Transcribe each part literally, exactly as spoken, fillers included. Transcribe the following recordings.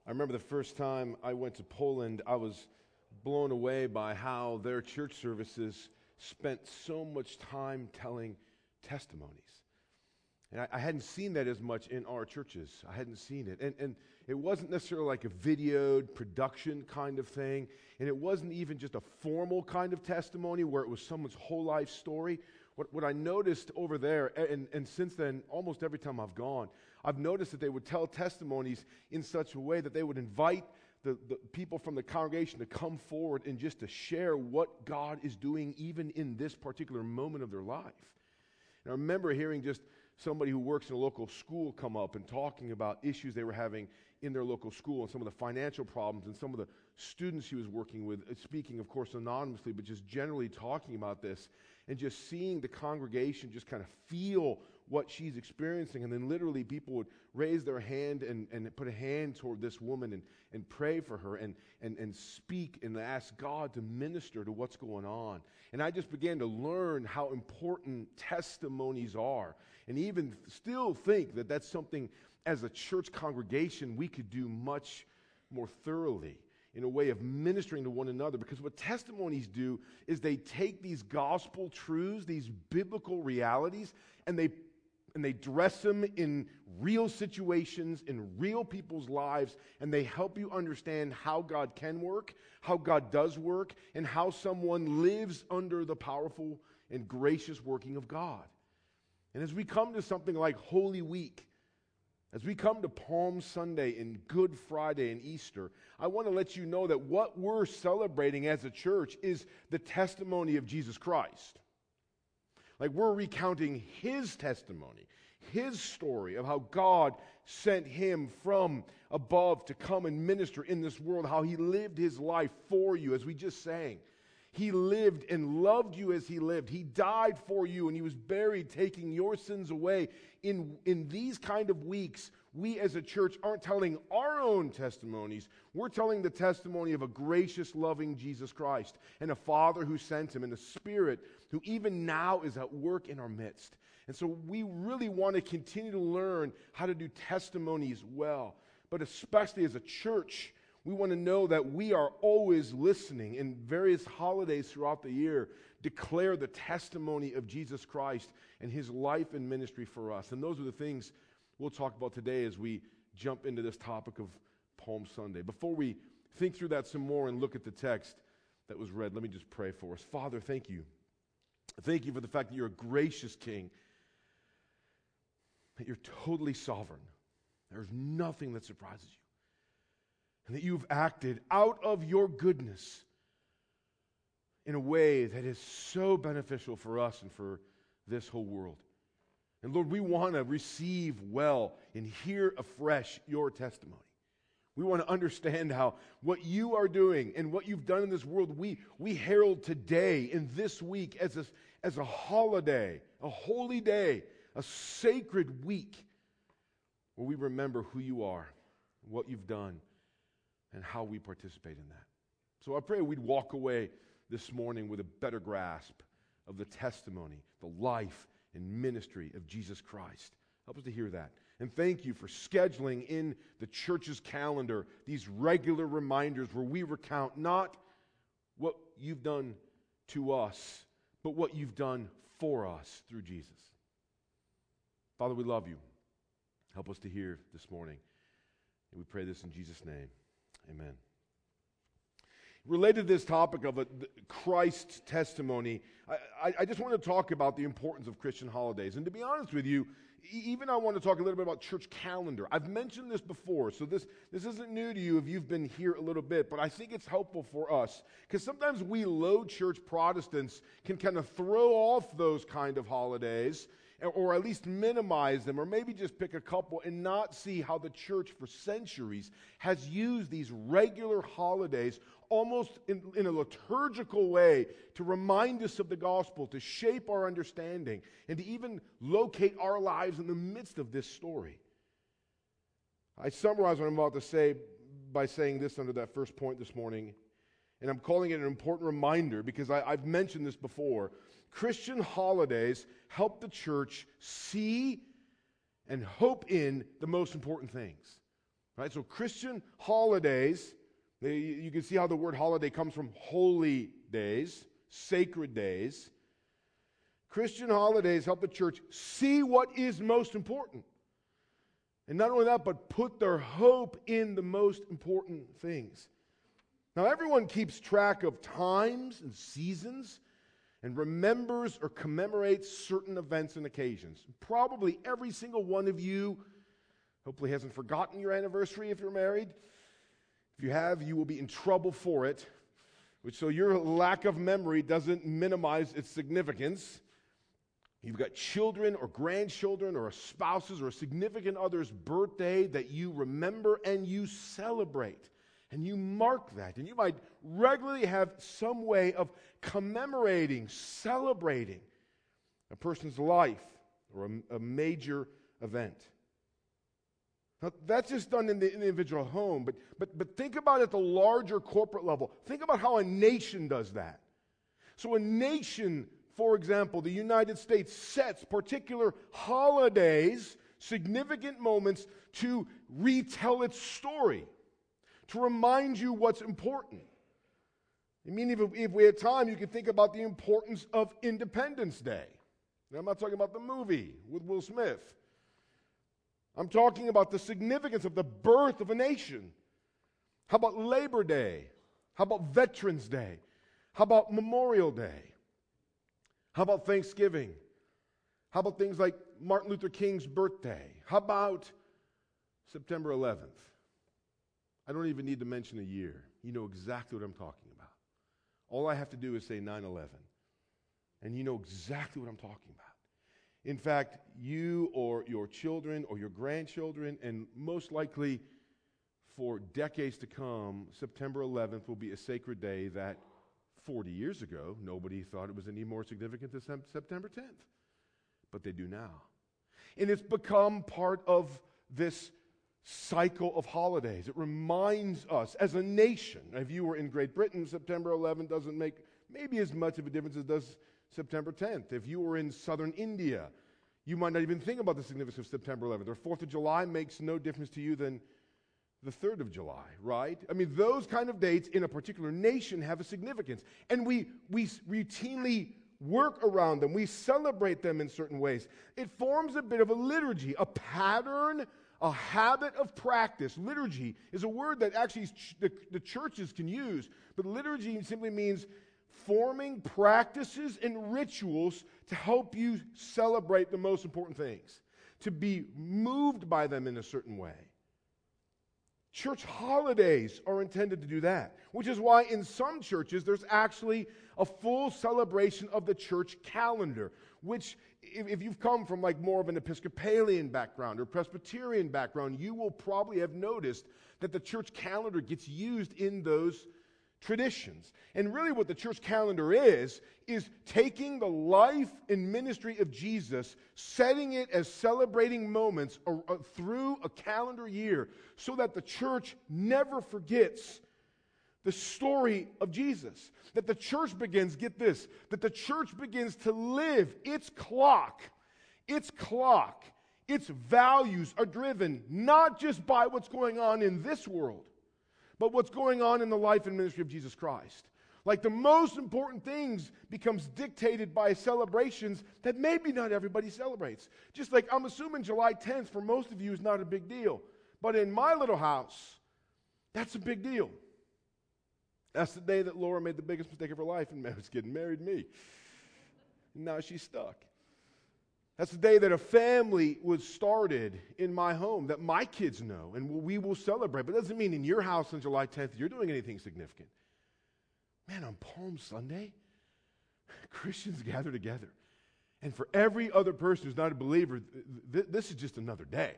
I remember the first time I went to Poland, I was blown away by how their church services spent so much time telling testimonies. And I, I hadn't seen that as much in our churches. I hadn't seen it. And, and it wasn't necessarily like a videoed production kind of thing. And it wasn't even just a formal kind of testimony where it was someone's whole life story. What, what I noticed over there, and, and since then, almost every time I've gone, I've noticed that they would tell testimonies in such a way that they would invite the, the people from the congregation to come forward and just to share what God is doing even in this particular moment of their life. And I remember hearing just somebody who works in a local school come up and talking about issues they were having in their local school and some of the financial problems and some of the students he was working with, speaking, of course, anonymously, but just generally talking about this and just seeing the congregation just kind of feel what she's experiencing. And then literally people would raise their hand and, and put a hand toward this woman and, and pray for her and, and, and speak and ask God to minister to what's going on. And I just began to learn how important testimonies are, and even still think that that's something as a church congregation we could do much more thoroughly in a way of ministering to one another. Because what testimonies do is they take these gospel truths, these biblical realities, and they and they dress them in real situations, in real people's lives, and they help you understand how God can work, how God does work, and how someone lives under the powerful and gracious working of God. And as we come to something like Holy Week, as we come to Palm Sunday and Good Friday and Easter, I want to let you know that what we're celebrating as a church is the testimony of Jesus Christ. Like, we're recounting His testimony, His story of how God sent Him from above to come and minister in this world, how He lived His life for you, as we just sang. He lived and loved you as He lived. He died for you and He was buried, taking your sins away. In, in these kind of weeks, we as a church aren't telling our own testimonies. We're telling the testimony of a gracious, loving Jesus Christ and a Father who sent Him and a Spirit who even now is at work in our midst. And so we really want to continue to learn how to do testimonies well. But especially as a church, we want to know that we are always listening. In various holidays throughout the year, declare the testimony of Jesus Christ and His life and ministry for us. And those are the things we'll talk about today as we jump into this topic of Palm Sunday. Before we think through that some more and look at the text that was read, let me just pray for us. Father, thank you. Thank you for the fact that you're a gracious King, that you're totally sovereign. There's nothing that surprises you. And that you've acted out of your goodness in a way that is so beneficial for us and for this whole world. And Lord, we want to receive well and hear afresh your testimony. We want to understand how what you are doing and what you've done in this world, we, we herald today and this week as a, as a holiday, a holy day, a sacred week where we remember who you are, what you've done, and how we participate in that. So I pray we'd walk away this morning with a better grasp of the testimony, the life, and ministry of Jesus Christ. Help us to hear that. And thank you for scheduling in the church's calendar these regular reminders where we recount not what you've done to us, but what you've done for us through Jesus. Father, we love you. Help us to hear this morning. And we pray this in Jesus' name. Amen. Related to this topic of a, Christ's testimony, I, I just want to talk about the importance of Christian holidays. And to be honest with you, even I want to talk a little bit about church calendar. I've mentioned this before, so this, this isn't new to you if you've been here a little bit, but I think it's helpful for us because sometimes we low church Protestants can kind of throw off those kind of holidays or at least minimize them, or maybe just pick a couple and not see how the church for centuries has used these regular holidays almost in, in a liturgical way to remind us of the gospel, to shape our understanding, and to even locate our lives in the midst of this story. I summarize what I'm about to say by saying this under that first point this morning, and I'm calling it an important reminder because I, I've mentioned this before. Christian holidays help the church see and hope in the most important things. Right? So Christian holidays, they, you can see how the word holiday comes from holy days, sacred days. Christian holidays help the church see what is most important. And not only that, but put their hope in the most important things. Now, everyone keeps track of times and seasons and remembers or commemorates certain events and occasions. Probably every single one of you hopefully hasn't forgotten your anniversary if you're married. If you have, you will be in trouble for it, which so your lack of memory doesn't minimize its significance. You've got children or grandchildren or a spouse's or a significant other's birthday that you remember and you celebrate. And you mark that. And you might regularly have some way of commemorating, celebrating a person's life or a, a major event. Now, that's just done in the, in the individual home, but, but, but think about it at the larger corporate level. Think about how a nation does that. So a nation, for example, the United States, sets particular holidays, significant moments to retell its story, to remind you what's important. I mean, if, if we had time, you could think about the importance of Independence Day. Now, I'm not talking about the movie with Will Smith. I'm talking about the significance of the birth of a nation. How about Labor Day? How about Veterans Day? How about Memorial Day? How about Thanksgiving? How about things like Martin Luther King's birthday? How about September eleventh? I don't even need to mention a year. You know exactly what I'm talking about. All I have to do is say nine eleven, and you know exactly what I'm talking about. In fact, you or your children or your grandchildren, and most likely for decades to come, September eleventh will be a sacred day that forty years ago, nobody thought it was any more significant than September tenth. But they do now. And it's become part of this cycle of holidays. It reminds us as a nation. If you were in Great Britain, September eleventh doesn't make maybe as much of a difference as it does September tenth. If you were in southern India, you might not even think about the significance of September eleventh. Or fourth of July makes no difference to you than the third of July, right? I mean, those kind of dates in a particular nation have a significance. And we, we routinely work around them. We celebrate them in certain ways. It forms a bit of a liturgy, a pattern, a habit of practice. Liturgy is a word that actually ch- the, the churches can use, but liturgy simply means forming practices and rituals to help you celebrate the most important things, to be moved by them in a certain way. Church holidays are intended to do that, which is why in some churches there's actually a full celebration of the church calendar, which if, if you've come from like more of an Episcopalian background or Presbyterian background, you will probably have noticed that the church calendar gets used in those traditions. And really what the church calendar is, is taking the life and ministry of Jesus, setting it as celebrating moments or, or through a calendar year so that the church never forgets the story of Jesus. That the church begins, get this, that the church begins to live its clock, its clock, its values are driven not just by what's going on in this world, but what's going on in the life and ministry of Jesus Christ. Like the most important things becomes dictated by celebrations that maybe not everybody celebrates. Just like I'm assuming July tenth for most of you is not a big deal. But in my little house, that's a big deal. That's the day that Laura made the biggest mistake of her life and was getting married to me. And now she's stuck. That's the day that a family was started in my home that my kids know and we will celebrate. But it doesn't mean in your house on July tenth you're doing anything significant. Man, on Palm Sunday, Christians gather together. And for every other person who's not a believer, th- this is just another day.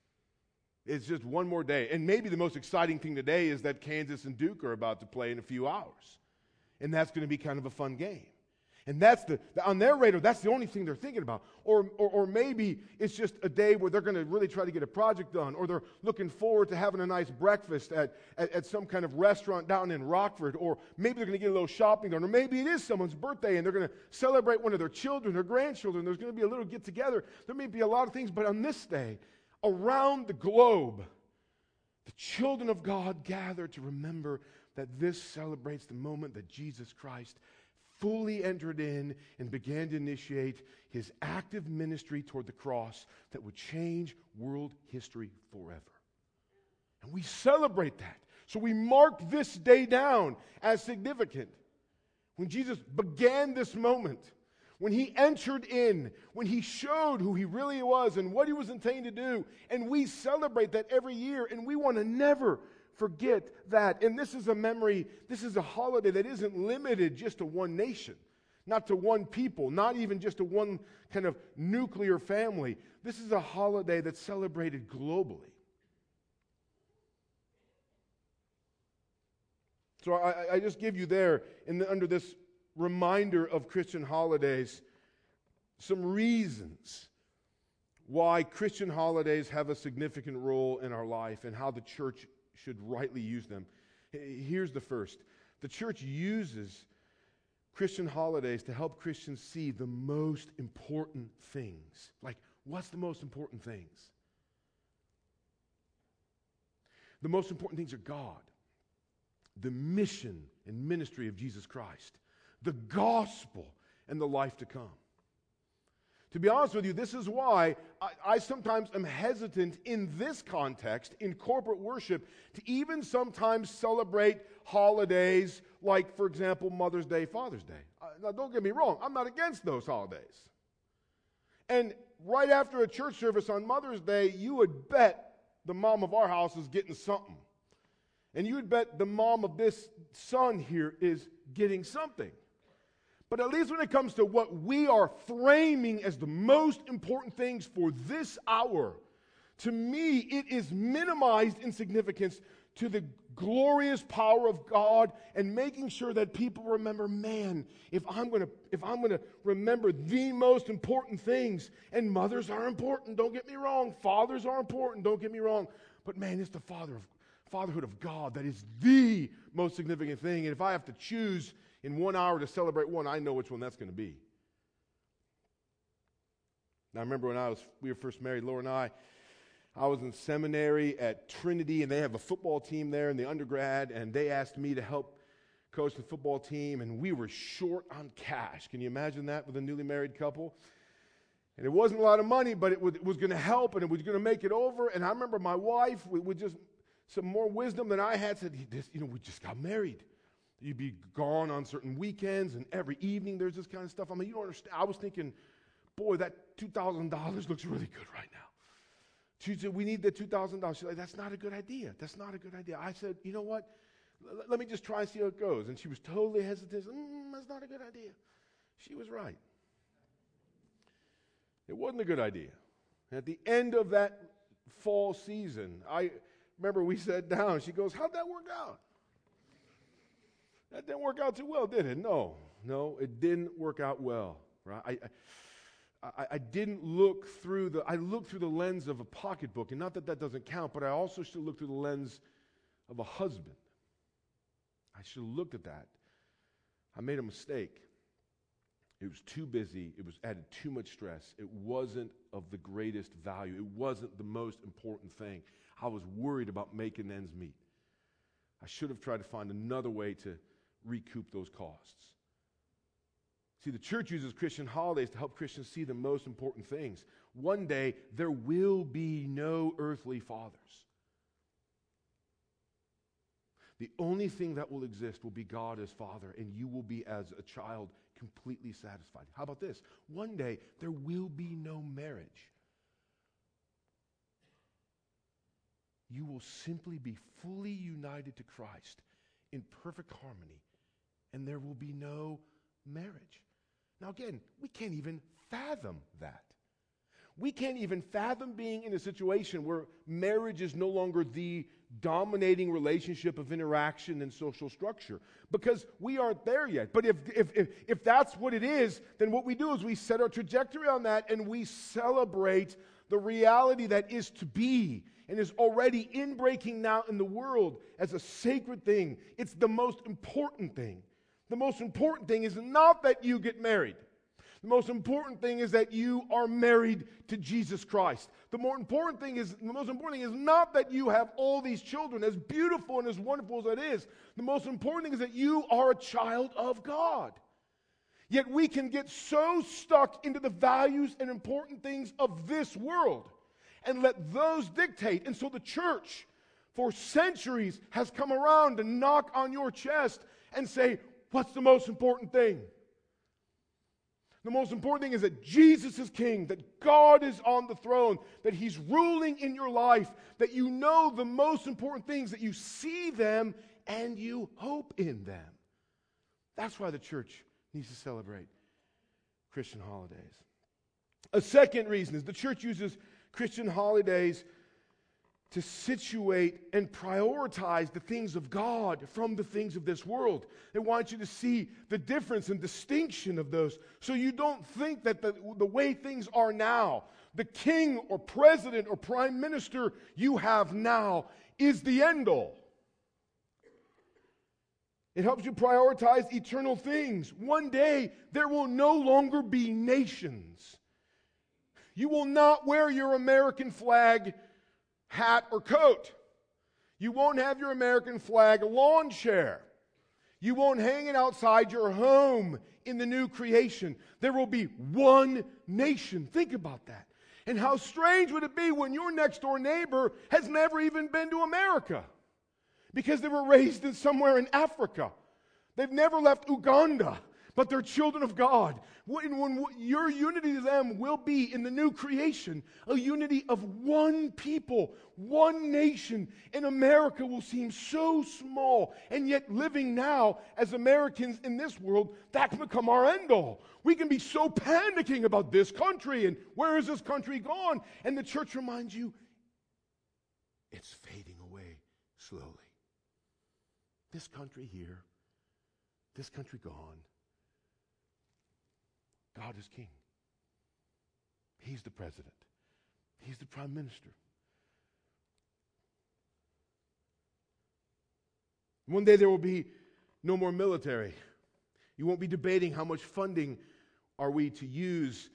It's just one more day. And maybe the most exciting thing today is that Kansas and Duke are about to play in a few hours. And that's going to be kind of a fun game. And that's the, on their radar, that's the only thing they're thinking about. Or, or, or maybe it's just a day where they're going to really try to get a project done, or they're looking forward to having a nice breakfast at, at, at some kind of restaurant down in Rockford, or maybe they're going to get a little shopping done, or maybe it is someone's birthday and they're going to celebrate one of their children or grandchildren. There's going to be a little get-together. There may be a lot of things, but on this day, around the globe, The children of God gather to remember that this celebrates the moment that Jesus Christ fully entered in and began to initiate his active ministry toward the cross that would change world history forever. And we celebrate that. So we mark this day down as significant. When Jesus began this moment, when he entered in, when he showed who he really was and what he was intending to do, and we celebrate that every year, and we want to never forget that. And this is a memory, this is a holiday that isn't limited just to one nation, not to one people, not even just to one kind of nuclear family. This is a holiday that's celebrated globally. So I, I just give you there, in the, under this reminder of Christian holidays, some reasons why Christian holidays have a significant role in our life and how the church should rightly use them. Here's the first. The church uses Christian holidays to help Christians see the most important things. Like, what's the most important things? The most important things are God, the mission and ministry of Jesus Christ, the gospel, and the life to come. To be honest with you, this is why I, I sometimes am hesitant in this context, in corporate worship, to even sometimes celebrate holidays like, for example, Mother's Day, Father's Day. Uh, now, don't get me wrong, I'm not against those holidays. And right after a church service on Mother's Day, you would bet the mom of our house is getting something. And you would bet the mom of this son here is getting something. But at least when it comes to what we are framing as the most important things for this hour, to me, it is minimized in significance to the glorious power of God and making sure that people remember, man, if I'm going to if I'm going to remember the most important things, and mothers are important, don't get me wrong, fathers are important, don't get me wrong, but man, it's the father of fatherhood of God that is the most significant thing. And if I have to choose in one hour to celebrate one, I know which one that's going to be. Now, I remember when I was we were first married, Laura and I, I was in seminary at Trinity, and they have a football team there in the undergrad, and they asked me to help coach the football team, and we were short on cash. Can you imagine that with a newly married couple? And it wasn't a lot of money, but it was, it was going to help, and it was going to make it over. And I remember my wife, we would just, some more wisdom than I had, said, you know, we just got married. You'd be gone on certain weekends, and every evening there's this kind of stuff. I mean, you don't understand. I was thinking, boy, that two thousand dollars looks really good right now. She said, we need the two thousand dollars. She's like, that's not a good idea. That's not a good idea. I said, you know what? L- let me just try and see how it goes. And she was totally hesitant. Mm, that's not a good idea. She was right. It wasn't a good idea. At the end of that fall season, I remember we sat down. She goes, how'd that work out? That didn't work out too well, did it? No, no, it didn't work out well. Right? I, I, I, I didn't look through the. I looked through the lens of a pocketbook, and not that that doesn't count, but I also should look through the lens of a husband. I should have looked at that. I made a mistake. It was too busy. It was added too much stress. It wasn't of the greatest value. It wasn't the most important thing. I was worried about making ends meet. I should have tried to find another way to recoup those costs. See, the church uses Christian holidays to help Christians see the most important things. One day, there will be no earthly fathers. The only thing that will exist will be God as Father, and you will be, as a child, completely satisfied. How about this? One day, there will be no marriage. You will simply be fully united to Christ in perfect harmony, and there will be no marriage. Now again, we can't even fathom that. We can't even fathom being in a situation where marriage is no longer the dominating relationship of interaction and social structure, because we aren't there yet. But if, if, if, if that's what it is, then what we do is we set our trajectory on that, and we celebrate the reality that is to be and is already inbreaking now in the world as a sacred thing. It's the most important thing. The most important thing is not that you get married. The most important thing is that you are married to Jesus Christ. The more important thing is, the most important thing is not that you have all these children, as beautiful and as wonderful as that is. The most important thing is that you are a child of God. Yet we can get so stuck into the values and important things of this world and let those dictate. And so the church, for centuries, has come around to knock on your chest and say, what's the most important thing? The most important thing is that Jesus is king, that God is on the throne, that he's ruling in your life, that you know the most important things, that you see them and you hope in them. That's why the church needs to celebrate Christian holidays. A second reason is the church uses Christian holidays to situate and prioritize the things of God from the things of this world. They want you to see the difference and distinction of those, so you don't think that the, the way things are now, the king or president or prime minister you have now is the end all. It helps you prioritize eternal things. One day, there will no longer be nations. You will not wear your American flag hat or coat. You won't have your American flag lawn chair. You won't hang it outside your home in the new creation. There will be one nation. Think about that. And how strange would it be when your next door neighbor has never even been to America because they were raised in somewhere in Africa. They've never left Uganda, but they're children of God. When, when your unity to them will be in the new creation, a unity of one people, one nation. And America will seem so small. And yet living now as Americans in this world, that can become our end all. We can be so panicking about this country and where is this country gone? And the church reminds you, it's fading away slowly. This country here, this country gone. God is king. He's the president. He's the prime minister. One day there will be no more military. You won't be debating how much funding are we to use.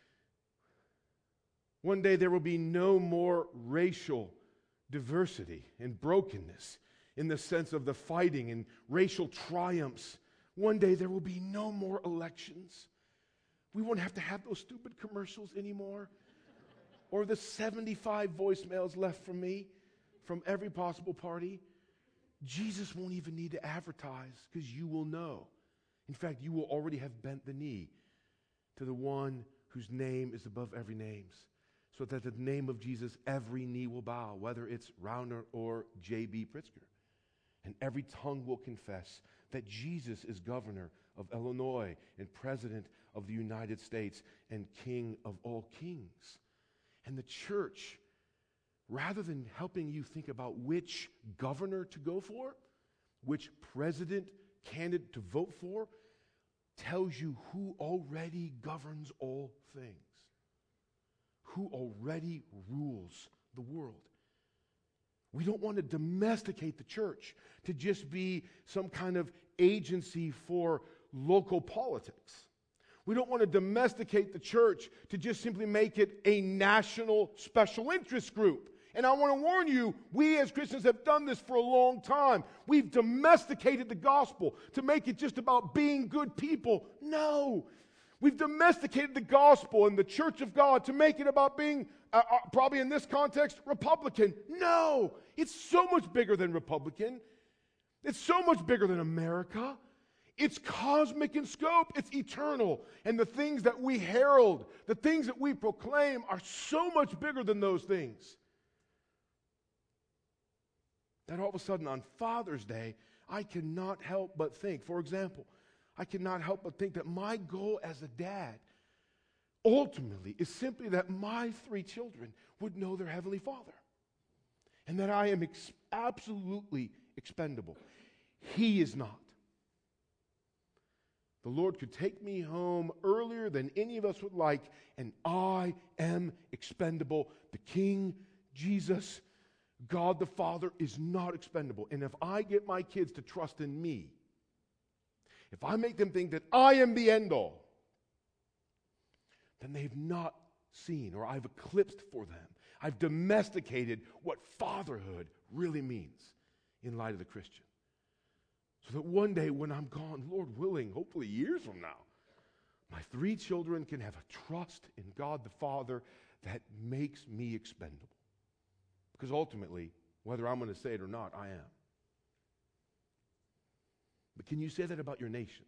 One day there will be no more racial diversity and brokenness in the sense of the fighting and racial triumphs. One day there will be no more elections. We won't have to have those stupid commercials anymore. Or the seventy-five voicemails left from me from every possible party. Jesus won't even need to advertise because you will know. In fact, you will already have bent the knee to the one whose name is above every name. So that at the name of Jesus, every knee will bow, whether it's Rauner or J B Pritzker. And every tongue will confess that Jesus is governor of Illinois and president of the United States and king of all kings. And the church, rather than helping you think about which governor to go for, which president candidate to vote for, tells you who already governs all things, who already rules the world. We don't want to domesticate the church to just be some kind of agency for local politics. We don't want to domesticate the church to just simply make it a national special interest group. And I want to warn you, we as Christians have done this for a long time. We've domesticated the gospel to make it just about being good people. No. We've domesticated the gospel and the church of God to make it about being, uh, uh, probably in this context, Republican. No. It's so much bigger than Republican. It's so much bigger than America. It's cosmic in scope. It's eternal. And the things that we herald, the things that we proclaim are so much bigger than those things. That all of a sudden on Father's Day, I cannot help but think, for example, I cannot help but think that my goal as a dad ultimately is simply that my three children would know their Heavenly Father. And that I am ex- absolutely expendable. He is not. The Lord could take me home earlier than any of us would like, and I am expendable. The King, Jesus, God the Father is not expendable. And if I get my kids to trust in me, if I make them think that I am the end all, then they've not seen, or I've eclipsed for them. I've domesticated what fatherhood really means in light of the Christian. So that one day when I'm gone, Lord willing, hopefully years from now, my three children can have a trust in God the Father that makes me expendable. Because ultimately, whether I'm going to say it or not, I am. But can you say that about your nation?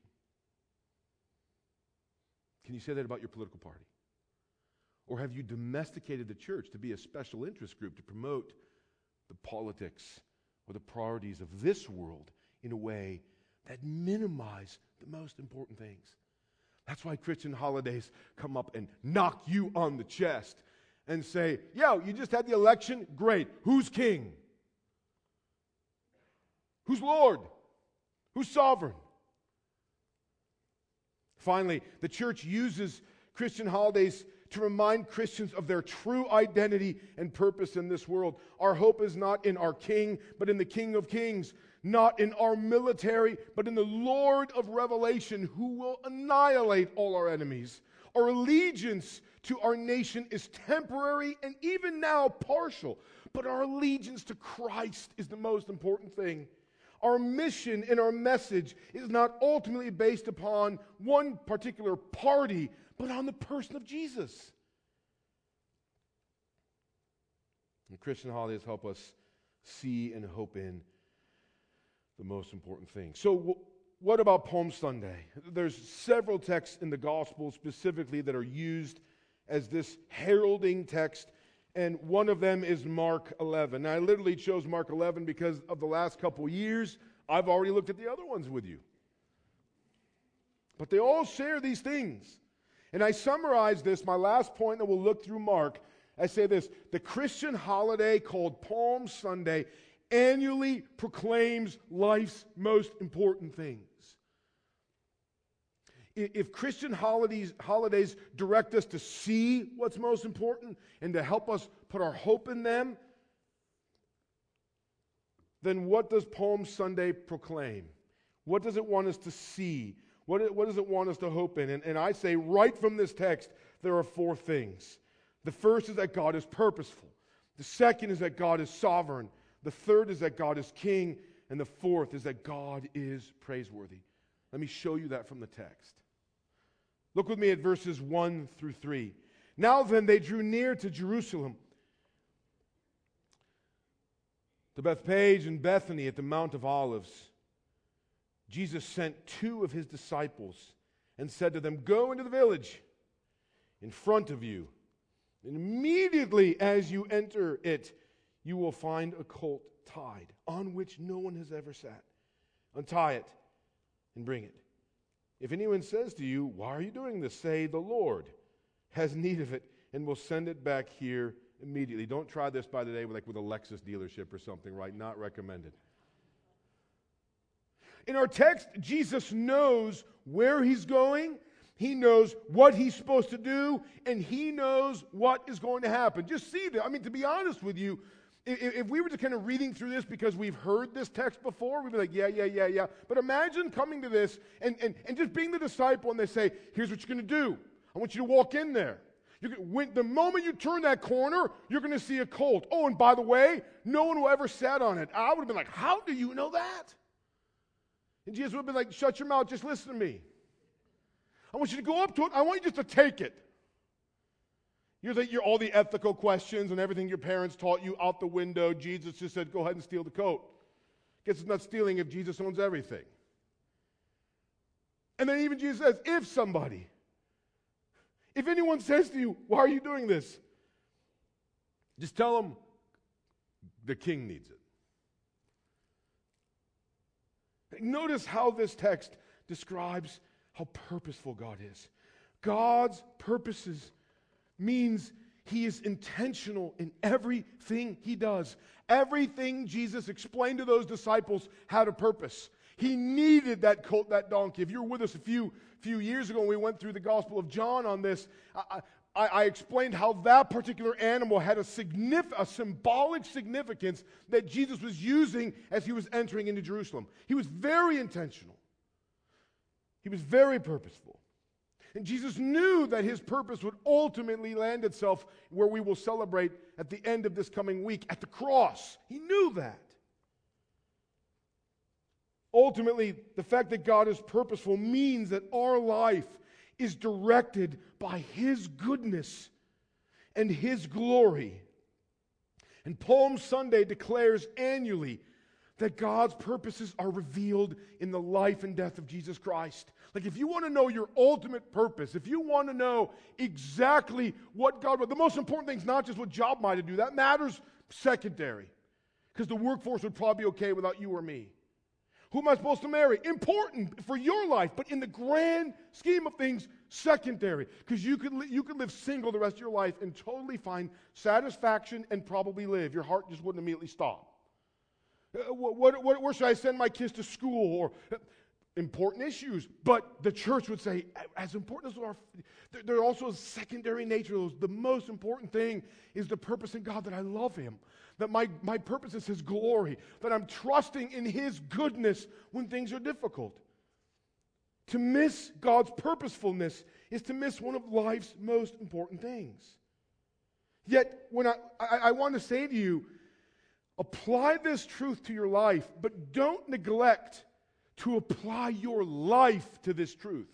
Can you say that about your political party? Or have you domesticated the church to be a special interest group to promote the politics or the priorities of this world in a way that minimize the most important things? That's why Christian holidays come up and knock you on the chest and say, yo, you just had the election? Great. Who's king? Who's Lord? Who's sovereign? Finally, the church uses Christian holidays to remind Christians of their true identity and purpose in this world. Our hope is not in our King, but in the King of Kings. Not in our military, but in the Lord of Revelation, who will annihilate all our enemies. Our allegiance to our nation is temporary and even now partial, but our allegiance to Christ is the most important thing. Our mission and our message is not ultimately based upon one particular party, but on the person of Jesus. And Christian holidays help us see and hope in the most important thing. So w- what about Palm Sunday? There's several texts in the gospel specifically that are used as this heralding text, and one of them is Mark eleven. Now, I literally chose Mark eleven because of the last couple years. I've already looked at the other ones with you. But they all share these things. And I summarize this, my last point that we'll look through Mark. I say this: the Christian holiday called Palm Sunday annually proclaims life's most important things. If Christian holidays, holidays direct us to see what's most important and to help us put our hope in them, then what does Palm Sunday proclaim? What does it want us to see? What, what does it want us to hope in? And, and I say right from this text, there are four things. The first is that God is purposeful. The second is that God is sovereign. The third is that God is king. And the fourth is that God is praiseworthy. Let me show you that from the text. Look with me at verses one through three. Now then, they drew near to Jerusalem, to Bethphage and Bethany at the Mount of Olives. Jesus sent two of his disciples and said to them, "Go into the village in front of you, and immediately as you enter it, you will find a colt tied, on which no one has ever sat. Untie it and bring it. If anyone says to you, 'Why are you doing this?' say, 'The Lord has need of it, and will send it back here immediately.'" Don't try this, by the way, like with a Lexus dealership or something, right? Not recommended. In our text, Jesus knows where he's going, he knows what he's supposed to do, and he knows what is going to happen. Just see that. I mean, to be honest with you, if, if we were just kind of reading through this because we've heard this text before, we'd be like, yeah, yeah, yeah, yeah. But imagine coming to this and, and, and just being the disciple, and they say, "Here's what you're going to do. I want you to walk in there. You can, when, the moment you turn that corner, you're going to see a colt. Oh, and by the way, no one will ever sat on it." I would have been like, "How do you know that?" And Jesus would have been like, "Shut your mouth, just listen to me. I want you to go up to it. I want you just to take it." You're, the, you're all the ethical questions and everything your parents taught you out the window. Jesus just said, "Go ahead and steal the coat." Guess it's not stealing if Jesus owns everything. And then even Jesus says, if somebody, if anyone says to you, "Why are you doing this?" just tell them the king needs it. Notice how this text describes how purposeful God is. God's purposes means he is intentional in everything he does. Everything Jesus explained to those disciples had a purpose. He needed that colt, that donkey. If you were with us a few, few years ago when we went through the Gospel of John on this, I, I, I explained how that particular animal had a, signif- a symbolic significance that Jesus was using as he was entering into Jerusalem. He was very intentional. He was very purposeful. And Jesus knew that his purpose would ultimately land itself where we will celebrate at the end of this coming week, at the cross. He knew that. Ultimately, the fact that God is purposeful means that our life is directed by his goodness and his glory. And Palm Sunday declares annually that God's purposes are revealed in the life and death of Jesus Christ. Like, if you want to know your ultimate purpose, if you want to know exactly what God, the most important thing is not just what job might I do. That matters secondary. Because the workforce would probably be okay without you or me. Who am I supposed to marry? Important for your life, but in the grand scheme of things, secondary. Because you could li- you could live single the rest of your life and totally find satisfaction and probably live. Your heart just wouldn't immediately stop. Uh, what, what, where should I send my kids to school? Or uh, important issues. But the church would say, as important as our, there, there are also a secondary nature. Those. The most important thing is the purpose in God, that I love him. That my, my purpose is his glory. That I'm trusting in his goodness when things are difficult. To miss God's purposefulness is to miss one of life's most important things. Yet, when I, I, I want to say to you, apply this truth to your life, but don't neglect to apply your life to this truth.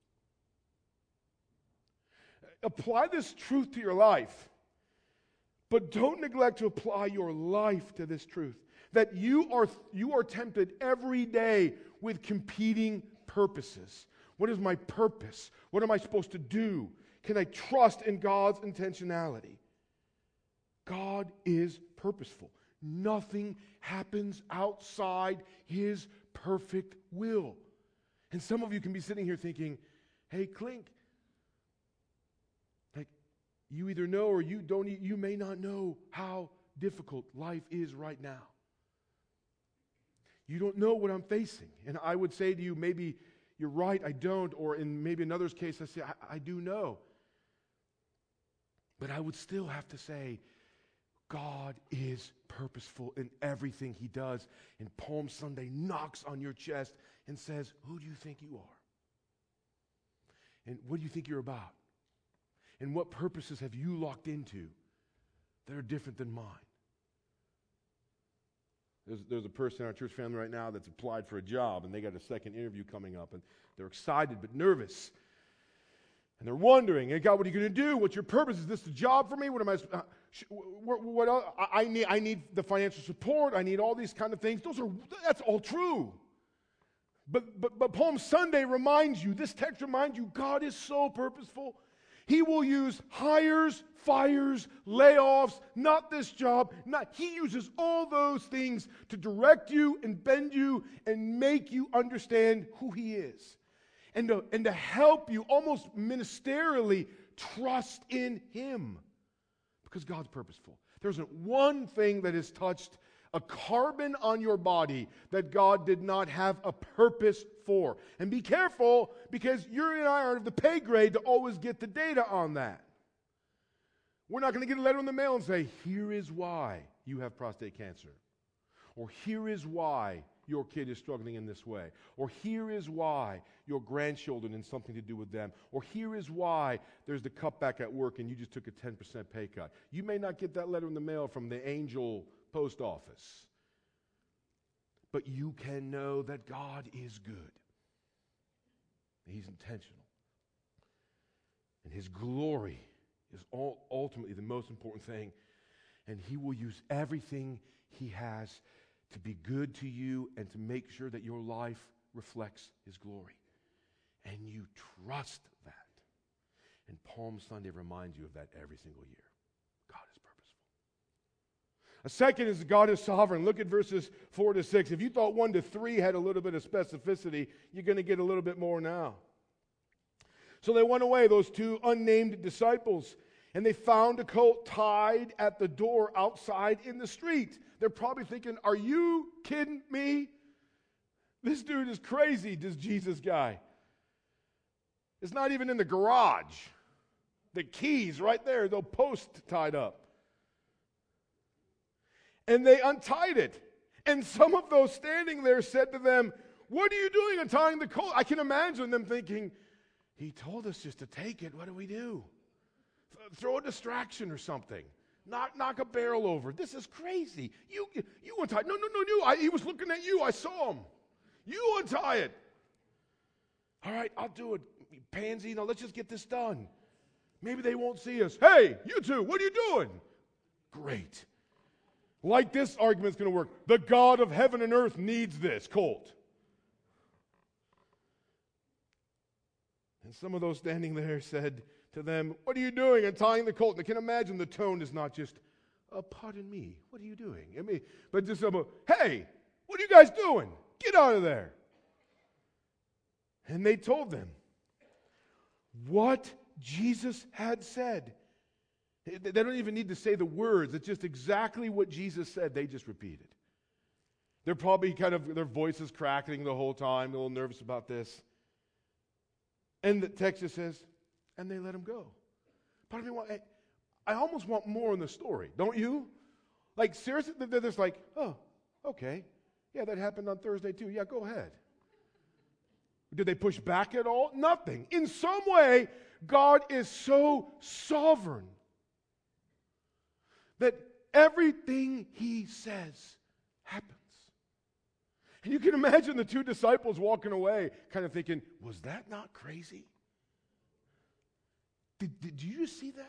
Apply this truth to your life. But don't neglect to apply your life to this truth. That you are, you are tempted every day with competing purposes. What is my purpose? What am I supposed to do? Can I trust in God's intentionality? God is purposeful. Nothing happens outside his perfect will. And some of you can be sitting here thinking, hey, Clink, you either know or you don't, you may not know how difficult life is right now. You don't know what I'm facing. And I would say to you, maybe you're right, I don't, or in maybe another's case, I say, I, I do know. But I would still have to say, God is purposeful in everything he does. And Palm Sunday knocks on your chest and says, who do you think you are? And what do you think you're about? And what purposes have you locked into that are different than mine? There's, there's a person in our church family right now that's applied for a job, and they got a second interview coming up, and they're excited but nervous. And they're wondering, hey, God, what are you going to do? What's your purpose? Is this the job for me? What am I, uh, sh- what, what else? I, I need, I need the financial support. I need all these kind of things. Those are, that's all true. But, but, but Palm Sunday reminds you, this text reminds you, God is so purposeful. He will use hires, fires, layoffs, not this job. Not, he uses all those things to direct you and bend you and make you understand who he is. And to, and to help you almost ministerially trust in him. Because God's purposeful. There isn't one thing that has touched a carbon on your body that God did not have a purpose for. And be careful, because you and I are of the pay grade to always get the data on that. We're not going to get a letter in the mail and say, here is why you have prostate cancer. Or here is why your kid is struggling in this way. Or here is why your grandchildren and something to do with them. Or here is why there's the cutback at work and you just took a ten percent pay cut. You may not get that letter in the mail from the angel post office. But you can know that God is good. He's intentional. And his glory is all ultimately the most important thing. And he will use everything he has to be good to you and to make sure that your life reflects his glory. And you trust that. And Palm Sunday reminds you of that every single year. God is purposeful. A second is God is sovereign. Look at verses four to six. If you thought one to three had a little bit of specificity, you're going to get a little bit more now. So they went away, those two unnamed disciples, and they found a colt tied at the door outside in the street. They're probably thinking, are you kidding me? This dude is crazy, this Jesus guy. It's not even in the garage. The keys right there, the post tied up. And they untied it. And some of those standing there said to them, what are you doing untying the colt? I can imagine them thinking, He told us just to take it. What do we do? Th- throw a distraction or something. Knock, knock a barrel over. This is crazy. You, you untie it. No, no, no, no. I, he was looking at you. I saw him. You untie it. All right, I'll do it. Pansy, now let's just get this done. Maybe they won't see us. Hey, you two, what are you doing? Great. Like this argument's going to work. The God of heaven and earth needs this colt. And some of those standing there said to them, what are you doing untying the colt? And I can imagine the tone is not just, oh, pardon me, what are you doing? I mean, but just about, hey, what are you guys doing? Get out of there. And they told them what Jesus had said. They don't even need to say the words. It's just exactly what Jesus said. They just repeated. They're probably kind of, their voices cracking the whole time, a little nervous about this. And the text just says, and they let him go. Part of me, want, I almost want more in the story, don't you? Like, seriously, they're just like, oh, okay. Yeah, that happened on Thursday too. Yeah, go ahead. Did they push back at all? Nothing. In some way, God is so sovereign that everything he says happens. And you can imagine the two disciples walking away kind of thinking, was that not crazy? Did, did you see that?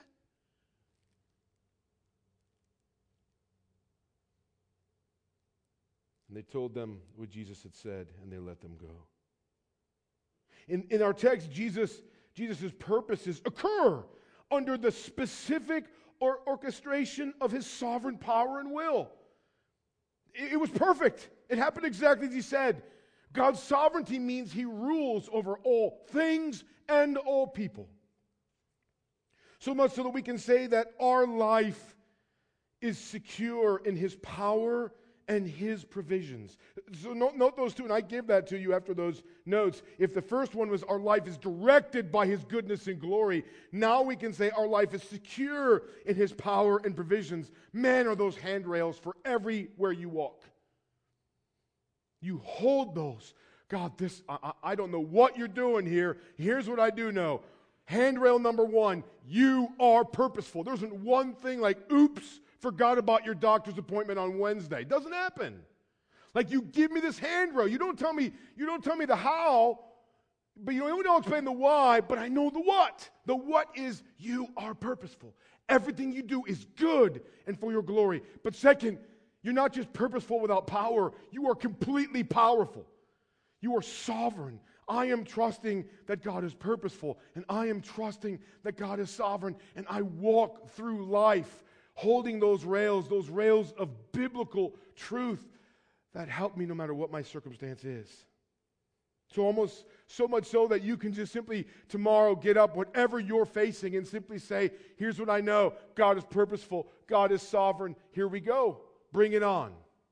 And they told them what Jesus had said, and they let them go. In, in our text, Jesus, Jesus' purposes occur under the specific or orchestration of his sovereign power and will. It, it was perfect. It happened exactly as he said. God's sovereignty means he rules over all things and all people. So much so that we can say that our life is secure in his power and his provisions. So note, note those two, and I gave that to you after those notes. If the first one was our life is directed by his goodness and glory, now we can say our life is secure in his power and provisions. Man, are those handrails for everywhere you walk. You hold those. God, this, I, I don't know what you're doing here. Here's what I do know. Handrail number one, you are purposeful. There isn't one thing like, oops, forgot about your doctor's appointment on Wednesday. Doesn't happen. Like, you give me this handrail. You don't tell me, you don't tell me the how, but you don't, don't explain the why, but I know the what. The what is you are purposeful. Everything you do is good and for your glory. But second, you're not just purposeful without power. You are completely powerful. You are sovereign. I am trusting that God is purposeful, and I am trusting that God is sovereign, and I walk through life holding those rails, those rails of biblical truth that help me no matter what my circumstance is. So almost so much so that you can just simply tomorrow get up, whatever you're facing, and simply say, here's what I know. God is purposeful. God is sovereign. Here we go. Bring it on.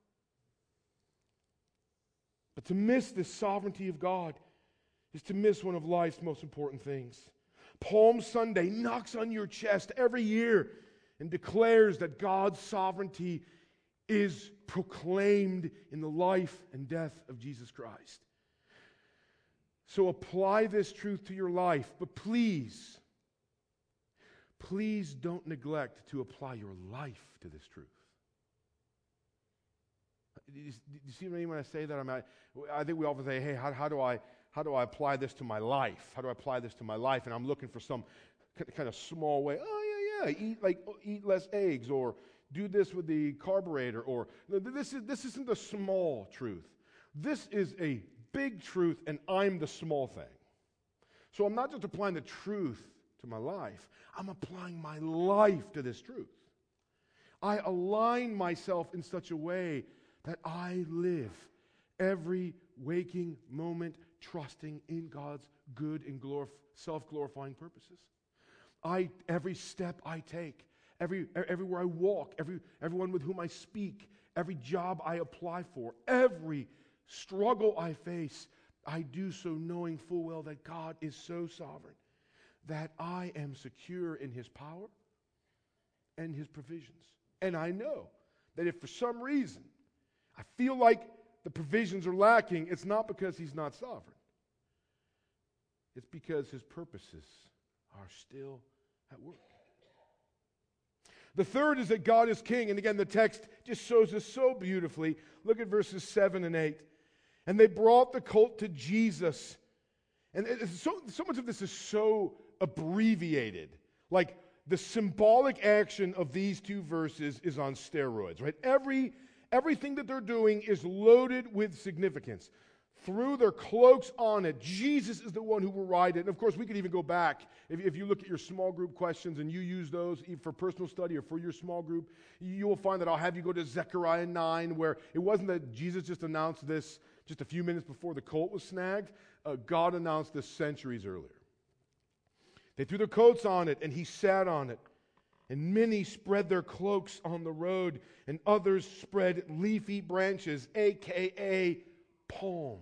But to miss this sovereignty of God is to miss one of life's most important things. Palm Sunday knocks on your chest every year and declares that God's sovereignty is proclaimed in the life and death of Jesus Christ. So apply this truth to your life, but please, please don't neglect to apply your life to this truth. Do you, do you see what I mean when I say that? I mean, I, I think we often say, hey, how, how do I how do I apply this to my life? How do I apply this to my life? And I'm looking for some kind of small way. Oh, yeah, yeah, eat like eat less eggs, or do this with the carburetor, or this is this isn't the small truth. This is a big truth, and I'm the small thing. So I'm not just applying the truth to my life, I'm applying my life to this truth. I align myself in such a way that I live every waking moment trusting in God's good and glorif- self-glorifying purposes. I every step I take, every everywhere I walk, every everyone with whom I speak, every job I apply for, every struggle I face, I do so knowing full well that God is so sovereign that I am secure in his power and his provisions. And I know that if for some reason I feel like the provisions are lacking, it's not because he's not sovereign. It's because his purposes are still at work. The third is that God is king. And again, the text just shows us so beautifully. Look at verses seven and eight. And they brought the colt to Jesus. And so, so much of this is so abbreviated. Like the symbolic action of these two verses is on steroids, right? Every, everything that they're doing is loaded with significance. Threw their cloaks on it. Jesus is the one who will ride it. And of course, we could even go back. If, if you look at your small group questions and you use those for personal study or for your small group, you will find that I'll have you go to Zechariah nine, where it wasn't that Jesus just announced this just a few minutes before the colt was snagged. Uh, God announced this centuries earlier. They threw their coats on it, and he sat on it. And many spread their cloaks on the road, and others spread leafy branches, a k a palms,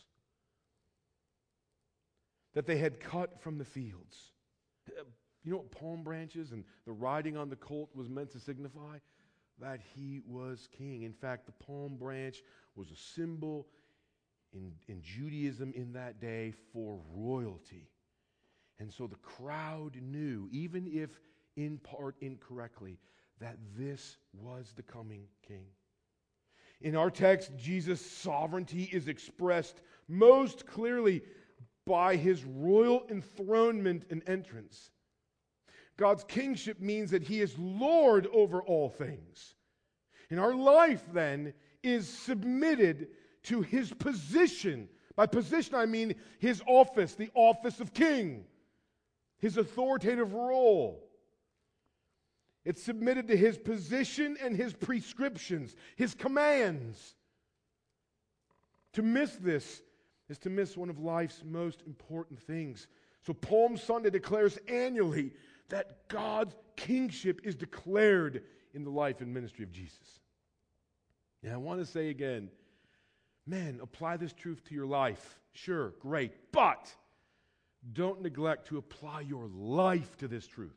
that they had cut from the fields. You know what palm branches and the riding on the colt was meant to signify? That he was king. In fact, the palm branch was a symbol in, in Judaism in that day for royalty. And so the crowd knew, even if in part incorrectly, that this was the coming king. In our text, Jesus' sovereignty is expressed most clearly by his royal enthronement and entrance. God's kingship means that he is Lord over all things. And our life, then, is submitted to his position. By position, I mean his office, the office of king, his authoritative role. It's submitted to his position and his prescriptions, his commands. To miss this is to miss one of life's most important things. So Palm Sunday declares annually that God's kingship is declared in the life and ministry of Jesus. And I want to say again, man, apply this truth to your life. Sure, great. But don't neglect to apply your life to this truth.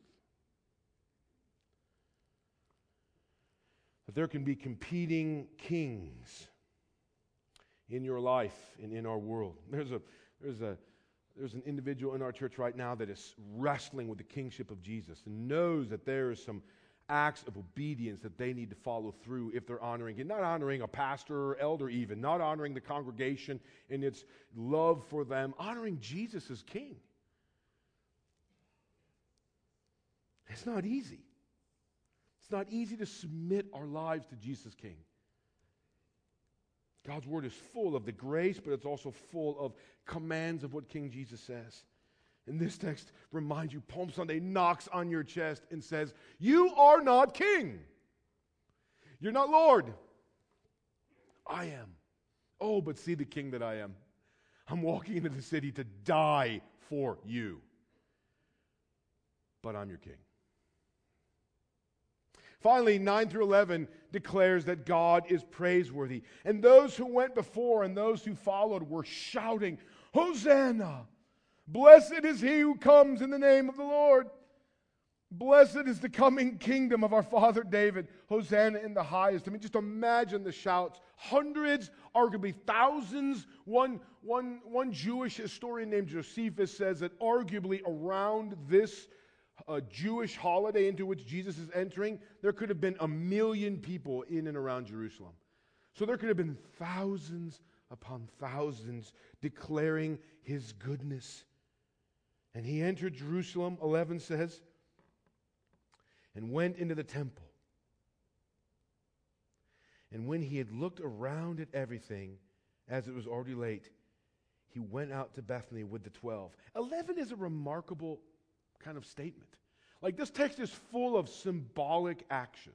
That there can be competing kings in your life and in our world. There's a there's a there's an individual in our church right now that is wrestling with the kingship of Jesus and knows that there is some acts of obedience that they need to follow through if they're honoring it. Not honoring a pastor or elder even, not honoring the congregation in its love for them, honoring Jesus as king. It's not easy. It's not easy to submit our lives to Jesus King. God's word is full of the grace, but it's also full of commands of what King Jesus says. And this text reminds you, Palm Sunday knocks on your chest and says, you are not king. You're not Lord. I am. Oh, but see the king that I am. I'm walking into the city to die for you. But I'm your king. Finally, nine through eleven declares that God is praiseworthy. And those who went before and those who followed were shouting, Hosanna! Blessed is he who comes in the name of the Lord. Blessed is the coming kingdom of our father David. Hosanna in the highest. I mean, just imagine the shouts. Hundreds, arguably thousands. One, one, one Jewish historian named Josephus says that arguably around this a Jewish holiday into which Jesus is entering, there could have been a million people in and around Jerusalem. So there could have been thousands upon thousands declaring his goodness. And he entered Jerusalem, eleven says, and went into the temple. And when he had looked around at everything, as it was already late, he went out to Bethany with the twelve. Eleven is a remarkable kind of statement. Like, this text is full of symbolic action.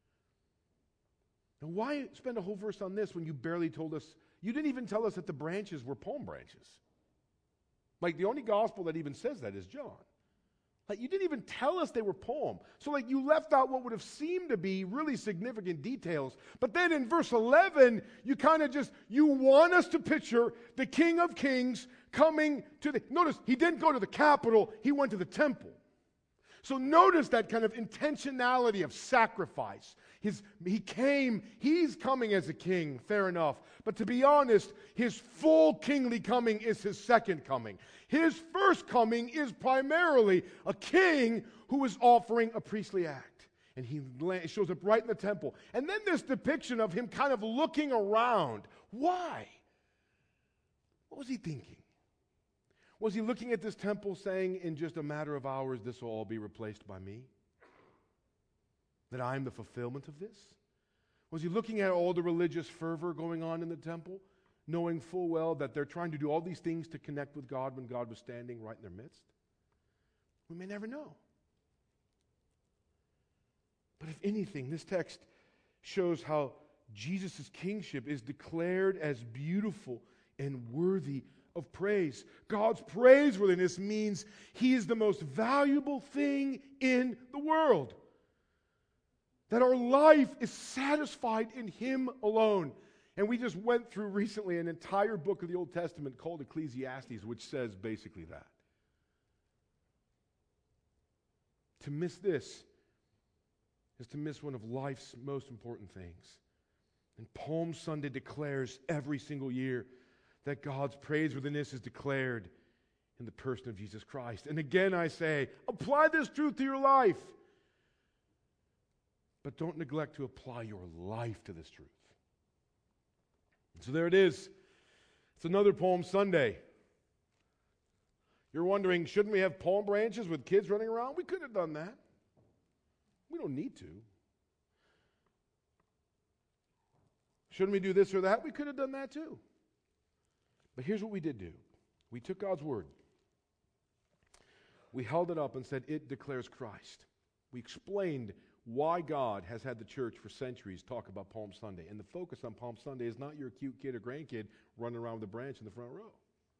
Now, why spend a whole verse on this when you barely told us, you didn't even tell us that the branches were palm branches? Like, the only gospel that even says that is John. Like, you didn't even tell us they were palm. So, like, you left out what would have seemed to be really significant details. But then in verse eleven, you kind of just, you want us to picture the King of Kings coming to the, notice, he didn't go to the capital, he went to the temple. So notice that kind of intentionality of sacrifice. His, he came, he's coming as a king, fair enough. But to be honest, his full kingly coming is his second coming. His first coming is primarily a king who is offering a priestly act. And he shows up right in the temple. And then this depiction of him kind of looking around. Why? What was he thinking? Was he looking at this temple saying, in just a matter of hours, this will all be replaced by me? That I am the fulfillment of this? Was he looking at all the religious fervor going on in the temple, knowing full well that they're trying to do all these things to connect with God when God was standing right in their midst? We may never know. But if anything, this text shows how Jesus' kingship is declared as beautiful and worthy of praise. God's praiseworthiness means he is the most valuable thing in the world. That our life is satisfied in him alone. And we just went through recently an entire book of the Old Testament called Ecclesiastes, which says basically that. To miss this is to miss one of life's most important things. And Palm Sunday declares every single year that God's praiseworthiness is declared in the person of Jesus Christ. And again I say, apply this truth to your life. But don't neglect to apply your life to this truth. And so there it is. It's another Palm Sunday. You're wondering, shouldn't we have palm branches with kids running around? We could have done that. We don't need to. Shouldn't we do this or that? We could have done that too. But here's what we did do. We took God's word. We held it up and said, it declares Christ. We explained why God has had the church for centuries talk about Palm Sunday. And the focus on Palm Sunday is not your cute kid or grandkid running around with a branch in the front row.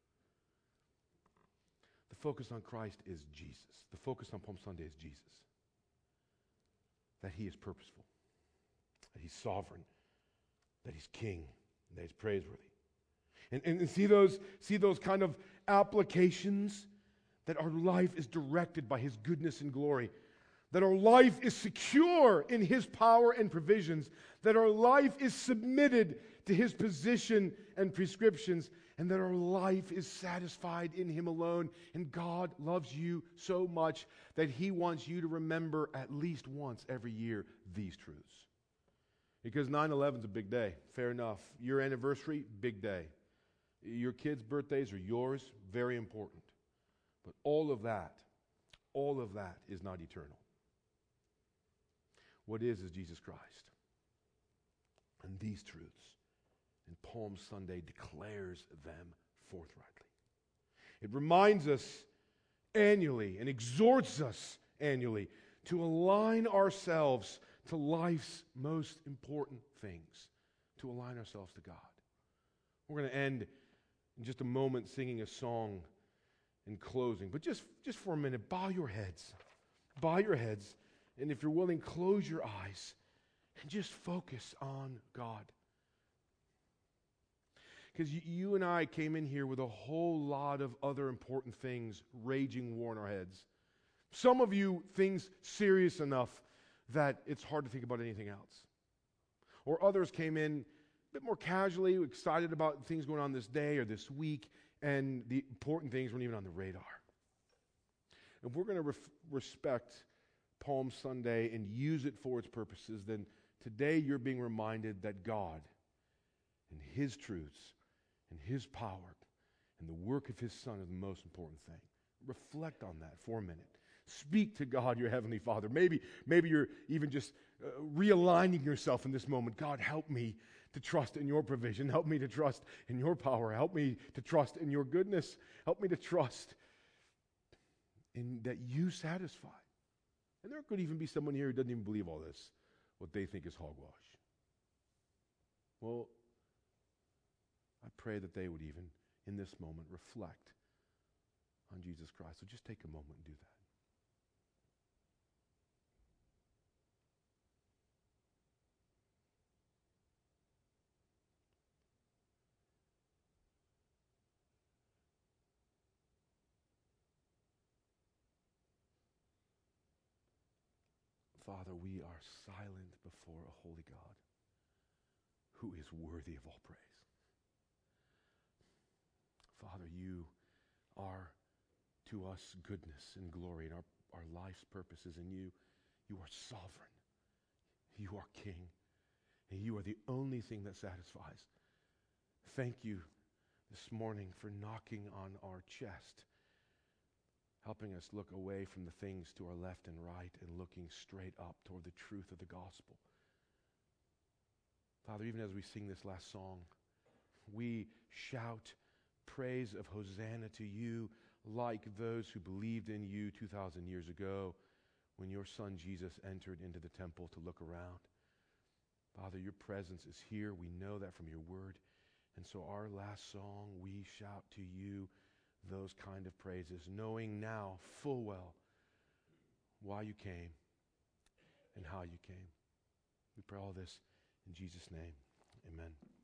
The focus on Christ is Jesus. The focus on Palm Sunday is Jesus. That he is purposeful. That he's sovereign. That he's king. That he's praiseworthy. And, and, and see those, see those kind of applications? That our life is directed by his goodness and glory. That our life is secure in his power and provisions. That our life is submitted to his position and prescriptions. And that our life is satisfied in him alone. And God loves you so much that he wants you to remember at least once every year these truths. Because nine eleven is a big day, fair enough. Your anniversary, big day. Your kids' birthdays are yours, very important. But all of that, all of that is not eternal. What is, is Jesus Christ. And these truths, and Palm Sunday declares them forthrightly. It reminds us annually and exhorts us annually to align ourselves to life's most important things, to align ourselves to God. We're going to end in just a moment singing a song in closing. But just, just for a minute, bow your heads. Bow your heads. And if you're willing, close your eyes and just focus on God. Because you, you and I came in here with a whole lot of other important things raging war in our heads. Some of you, things serious enough that it's hard to think about anything else. Or others came in a bit more casually, excited about things going on this day or this week, and the important things weren't even on the radar. If we're going to ref- respect Palm Sunday and use it for its purposes, then today you're being reminded that God and his truths and his power and the work of his Son is the most important thing. Reflect on that for a minute. Speak to God, your Heavenly Father. Maybe, maybe you're even just uh, realigning yourself in this moment. God, help me to trust in your provision. Help me to trust in your power. Help me to trust in your goodness. Help me to trust in that you satisfy. And there could even be someone here who doesn't even believe all this, what they think is hogwash. Well, I pray that they would even, in this moment, reflect on Jesus Christ. So just take a moment and do that. Father, we are silent before a holy God who is worthy of all praise. Father, you are to us goodness and glory and our, our life's purposes, and you, you are sovereign. You are King, and you are the only thing that satisfies. Thank you this morning for knocking on our chest, helping us look away from the things to our left and right and looking straight up toward the truth of the gospel. Father, even as we sing this last song, we shout praise of Hosanna to you like those who believed in you two thousand years ago when your son Jesus entered into the temple to look around. Father, your presence is here. We know that from your word. And so our last song, we shout to you those kind of praises, knowing now full well why you came and how you came. We pray all this in Jesus' name. Amen.